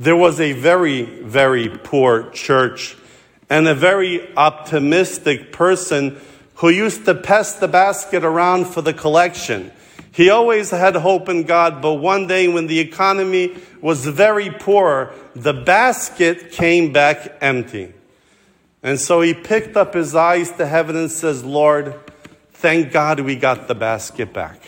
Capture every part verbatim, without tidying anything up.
There was a very, very poor church and a very optimistic person who used to pass the basket around for the collection. He always had hope in God, but one day when the economy was very poor, the basket came back empty. And so he picked up his eyes to heaven and says, Lord, thank God we got the basket back.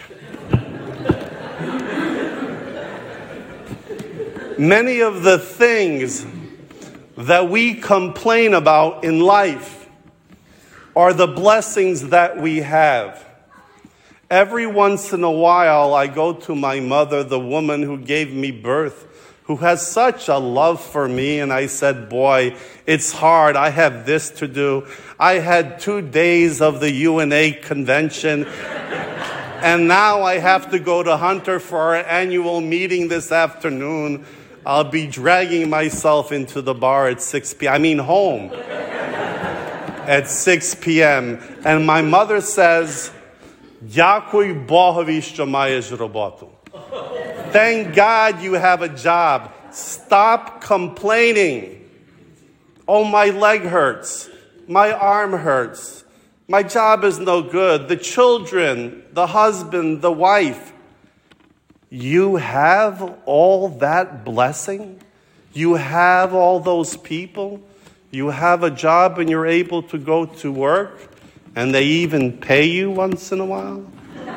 Many of the things that we complain about in life are the blessings that we have. Every once in a while, I go to my mother, the woman who gave me birth, who has such a love for me, and I said, boy, it's hard. I have this to do. I had two days of the U N A convention, and now I have to go to Hunter for our annual meeting this afternoon. I'll be dragging myself into the bar at six p.m. I mean home at six p.m. And my mother says, Дякуй Богові, що маєш роботу. Thank God you have a job. Stop complaining. Oh, my leg hurts. My arm hurts. My job is no good. The children, the husband, the wife. You have all that blessing? You have all those people? You have a job and you're able to go to work? And they even pay you once in a while?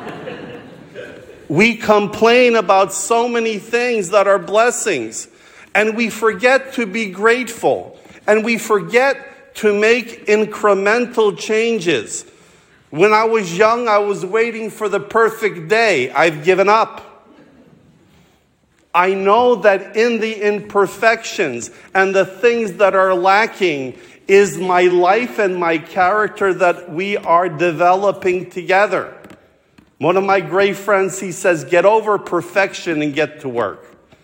We complain about so many things that are blessings. And we forget to be grateful. And we forget to make incremental changes. When I was young, I was waiting for the perfect day. I've given up. I know that in the imperfections and the things that are lacking is my life and my character that we are developing together. One of my great friends, he says, get over perfection and get to work.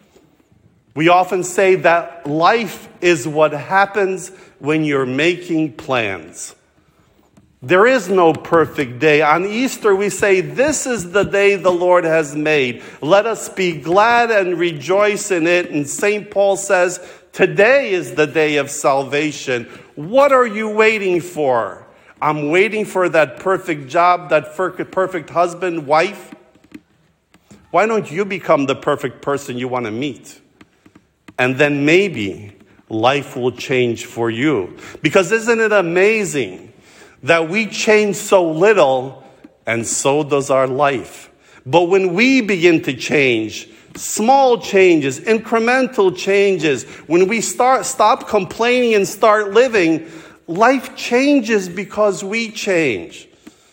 We often say that life is what happens when you're making plans. There is no perfect day. On Easter, we say, this is the day the Lord has made. Let us be glad and rejoice in it. And Saint Paul says, today is the day of salvation. What are you waiting for? I'm waiting for that perfect job, that perfect husband, wife. Why don't you become the perfect person you want to meet? And then maybe life will change for you. Because isn't it amazing that we change so little, and so does our life. But when we begin to change, small changes, incremental changes, when we start stop complaining and start living, life changes because we change.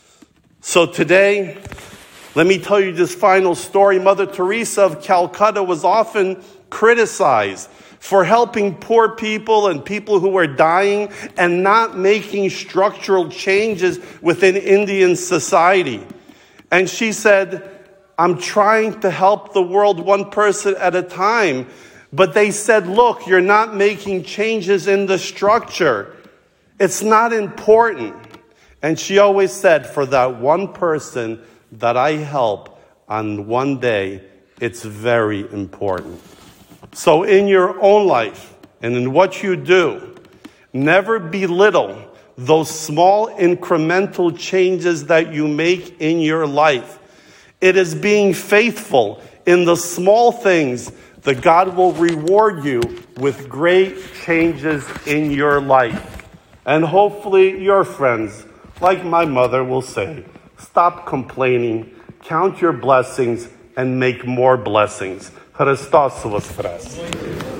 So today, let me tell you this final story. Mother Teresa of Calcutta was often criticized for helping poor people and people who were dying and not making structural changes within Indian society. And she said, I'm trying to help the world one person at a time. But they said, look, you're not making changes in the structure. It's not important. And she always said, for that one person that I help on one day, it's very important. So in your own life and in what you do, never belittle those small incremental changes that you make in your life. It is being faithful in the small things that God will reward you with great changes in your life. And hopefully your friends, like my mother, will say, stop complaining, count your blessings, and make more blessings. Христос воскрес!